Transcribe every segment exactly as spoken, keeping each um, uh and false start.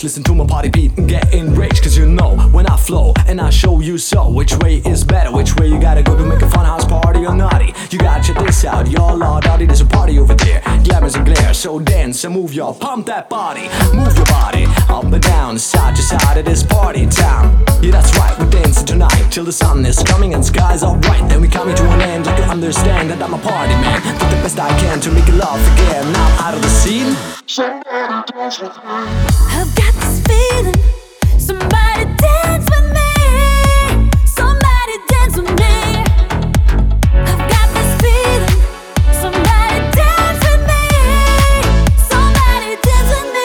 stage, listen to my party beat and get enraged. Cause you know when I flow and I show you so which way is better, which way you gotta go to make a fun house party or naughty. You gotta check this out, y'all naughty, there's a party over there, glamours and glare. So dance and move your, pump that body, move your body up and down, side to side of this party town. Yeah, that's right, we're dancing tonight till the sun is coming and skies are bright. Then we coming to an end, like you understand that I'm a party man. Do the best I can to make you love again. Now out of the scene, somebody dance with me. I've got this feeling, somebody dance with me. Somebody dance with me. I've got this feeling, somebody dance with me. Somebody dance with me.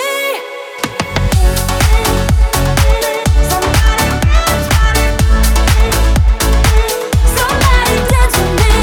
Somebody dance with me. Somebody dance with me.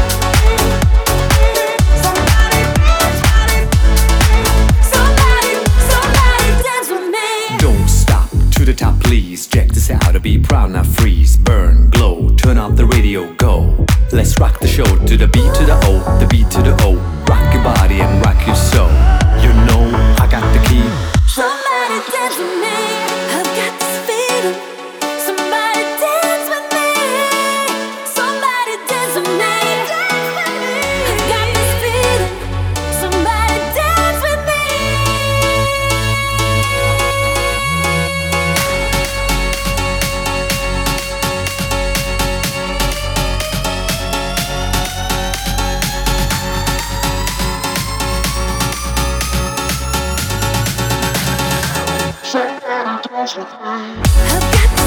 Somebody dance with me. Somebody, somebody dance with me. don't stop to the top, please. Check this out, to be proud, not freeze. Burn, glow, turn up the radio, go. Let's rock the show to the beat to the O, the beat to the O. Rock your body and rock your soul. You know I got the key. Somebody dance with me. I've got this feeling. Somebody dance with me. Somebody dance with me. I've got this feeling. Somebody dance with me. Somebody dance with me. I've got this